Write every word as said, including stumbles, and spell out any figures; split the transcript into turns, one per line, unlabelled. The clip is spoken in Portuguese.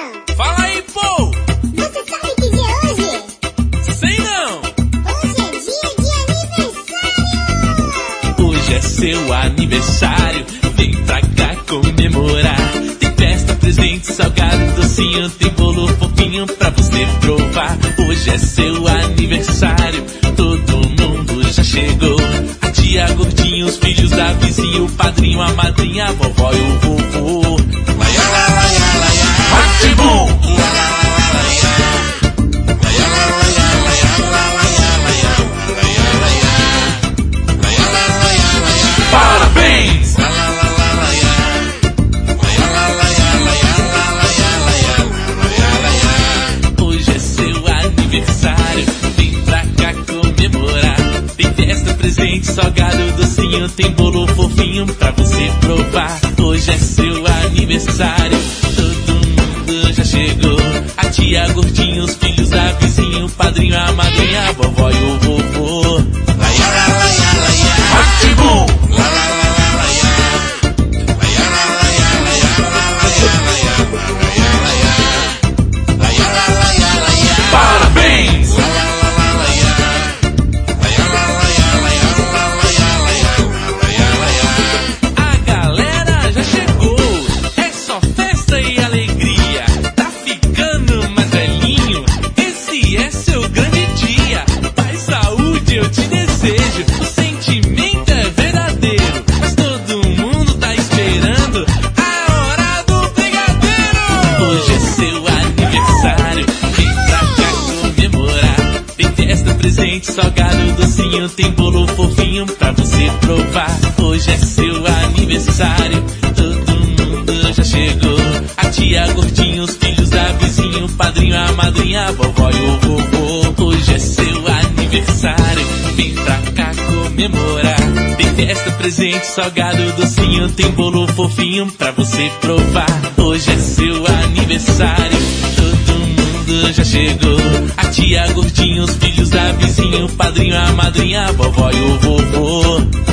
Fala aí, pô!
Você sabe que dia é hoje?
Sei não!
Hoje é dia de aniversário!
Hoje é seu aniversário, vem pra cá comemorar. Tem festa, presente, salgado, docinho, tem bolo fofinho pra você provar. Hoje é seu aniversário, todo mundo já chegou. A tia gordinha, os filhos da vizinha, o padrinho, a madrinha, a vovó e o vovô. Laia, la, laia, laia, Atibum! La, la, la, la, laia. Laia, la, laia, laia, la, laia, laia. Laia, laia. Laia, la, laia, laia. Parabéns! La, la, la, la, laia. Laia, la, laia, laia, la, laia, laia. Laia, laia. Hoje é seu aniversário, vem pra cá comemorar. Tem festa, presente, salgado, docinho, tem bolo fofinho pra você provar. Hoje é seu aniversário, todo mundo já chegou. A tia gordinha, os filhos da vizinha, o padrinho, a madrinha, a vovó e o vovô. Laia, la, laia, laia, Atibum! La, la, la, la, laia. Laia, la, laia, laia, la, laia, laia. Laia, laia. Laia, la, laia, laia. Parabéns! La, la, la, la, laia. Laia, la, laia, laia, la, laia, laia. Laia, laia. A galera já chegou, é só festa e alegria. Tá ficando mais velhinho, esse é seu grande dia. Paz, saúde eu te desejo, o sentimento é verdadeiro. Mas todo mundo tá esperando a hora do brigadeiro. Hoje é seu aniversário, vem pra cá comemorar. Tem festa, presente, salgado, docinho, tem bolo fofinho pra você provar. Hoje é seu aniversário, todo mundo já chegou. A tia gordinha, os filhos da vizinha, o padrinho, a madrinha, a vovó e o vovô. Hoje é seu aniversário, vem pra cá comemorar. Tem festa, presente, salgado, docinho, tem bolo fofinho pra você provar. Hoje é seu aniversário, todo mundo já chegou. A tia gordinha, os filhos da vizinha, o padrinho, a madrinha, a vovó e o vovô.